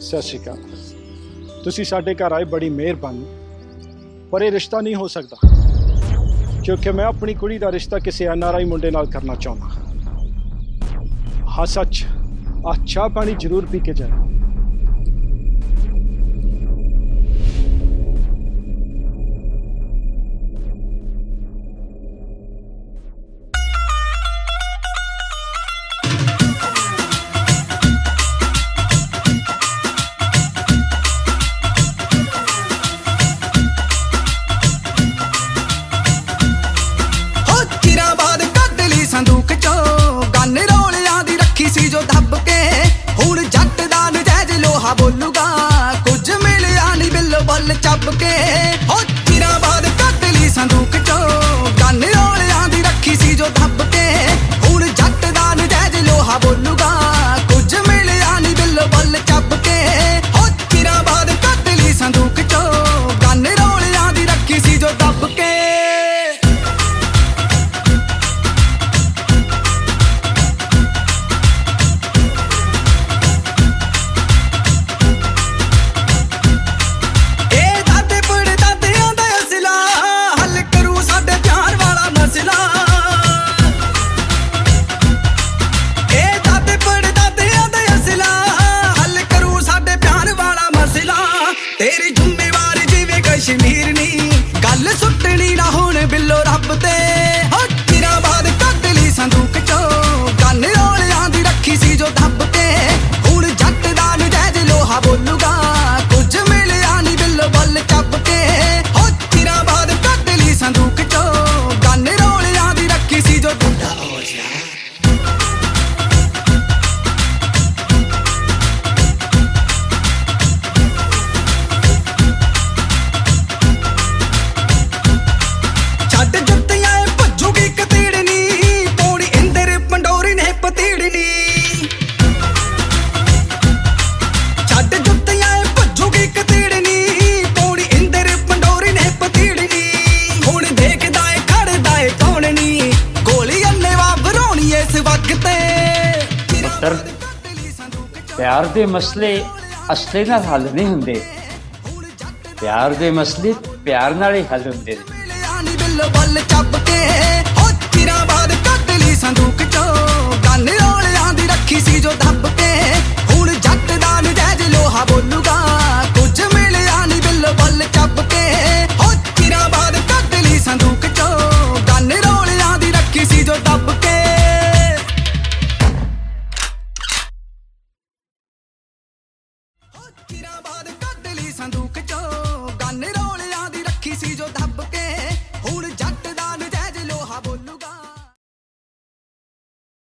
ਸਤਿ ਸ਼੍ਰੀ ਅਕਾਲ। ਤੁਸੀਂ ਸਾਡੇ ਘਰ ਆਏ, ਬੜੀ ਮਿਹਰਬਾਨੀ। ਪਰ ਇਹ ਰਿਸ਼ਤਾ ਨਹੀਂ ਹੋ ਸਕਦਾ ਕਿਉਂਕਿ ਮੈਂ ਆਪਣੀ ਕੁੜੀ ਦਾ ਰਿਸ਼ਤਾ ਕਿਸੇ NRI ਮੁੰਡੇ ਨਾਲ ਕਰਨਾ ਚਾਹੁੰਦਾ। ਹਾਂ ਸੱਚ, ਆਹ ਚਾਹ ਪਾਣੀ ਜ਼ਰੂਰ ਪੀ ਕੇ ਜਾਏ। ਸੰਦੂਕ ਚੋਂ ਗੰਨ ਰੋਲਿਆਂ ਦੀ ਰੱਖੀ ਸੀ ਜੋ ਦੱਬ ਕੇ, ਹੁਣ ਜੱਟ ਦਾ ਨਜਾਇਜ਼ ਲੋਹਾ ਬੋਲੂਗਾ, ਕੁਝ ਮਿਲਿਆ ਨਹੀਂ ਬਿੱਲੋ ਬੱਲ ਚੱਬ ਕੇ। ਹੋ ਚਿਰਾਂ ਬਾਅਦ ਕੱਢ ਲਈ ਸੰਦੂਕ ਚੋਂ ਗੰਨ ਰੋਲਿਆਂ ਦੀ ਰੱਖੀ ਸੀ ਜੋ ਦੱਬ ਕੇ, ਹੁਣ ਜੱਟ ਦਾ ਨਜਾਇਜ਼ ਲੋਹਾ ਬੋਲੂਗਾ, ਕੁਝ ਮਿਲਿਆ ਨਹੀਂ ਬਿੱਲੋ ਬੱਲ ਚੱਬ ਕੇ। ਹੋ ਚਿਰਾਂ ਬਾਅਦ ਕੱਢ ਲਈ ਸੰਦੂਕ ਚੋਂ ਗੰਨ ਰੋਲਿਆਂ ਦੀ ਰੱਖੀ ਸੀ ਜੋ ਦੱਬ ਕੇ। ਤੇਰੀ ਜ਼ਿੰਮੇਵਾਰੀ ਜਿਵੇਂ ਕਸ਼ਮੀਰ ਨੀ, ਗੱਲ ਸੁੱਟਣੀ ਨਾ ਹੁਣ ਬਿੱਲੋ ਰੱਬ ਤੇ। ਹੋ ਚਿਰਾਂ ਬਾਅਦ ਕੱਢ ਲਈ ਸੰਦੂਕ ਚੋਂ ਗੰਨ ਰੋਲਿਆਂ ਦੀ ਰੱਖੀ ਸੀ ਜੋ ਦੱਬ ਕੇ, ਹੁਣ ਜੱਟ ਦਾ ਨਜਾਇਜ਼ ਲੋਹਾ ਬੋਲੂਗਾ, ਕੁਝ ਮਿਲਿਆ ਨੀ ਬਿੱਲੋ ਬੱਲ ਚੱਬ ਕੇ। ਹੋ ਚਿਰਾਂ ਬਾਅਦ ਕੱਢ ਲਈ ਸੰਦੂਕ ਚੋਂ ਗੰਨ ਰੋਲਿਆਂ ਦੀ ਰੱਖੀ ਸੀ ਜੋ ਡੁੱਡਾ ਔਜਲਾ। ਪਿਆਰ ਦੇ ਮਸਲੇ ਅਸਲੇ ਨਾਲ ਹੱਲ ਨਹੀਂ ਹੁੰਦੇ, ਪਿਆਰ ਦੇ ਮਸਲੇ ਪਿਆਰ ਨਾਲ ਹੀ ਹੱਲ ਹੁੰਦੇ ਨੇ। ਬੱਲ ਚੱਬ ਕੇ ਹੋ ਚਿਰਾਂ ਬਾਅਦ ਕੱਢ ਲਈ ਸੰਦੂਕ ਚੋਂ ਗੰਨ ਰੋਲਿਆਂ ਦੀ ਰੱਖੀ ਸੀ ਜੋ ਦੱਬ ਕੇ, ਹੁਣ ਜੱਟ ਦਾ ਨਜਾਇਜ਼ ਲੋਹਾ ਬੋਲੂਗਾ, ਕੁਝ ਮਿਲਿਆ ਨਹੀਂ ਬਿੱਲੋ ਬੱਲ ਚੱਬ ਕੇ। ਹੋ ਚਿਰਾਂ ਬਾਅਦ ਕੱਢ ਲਈ ਸੰਦੂਕ ਚੋਂ ਗੰਨ ਰੋਲਿਆਂ ਦੀ ਰੱਖੀ ਸੀ ਜੋ ਦੱਬ ਕੇ। ਚਿਰਾਂ ਬਾਅਦ ਕੱਢ ਲਈ ਸੰਦੂਕ ਚੋਂ ਗੰਨ ਰੋਲਿਆਂ ਦੀ ਰੱਖੀ ਸੀ ਜੋ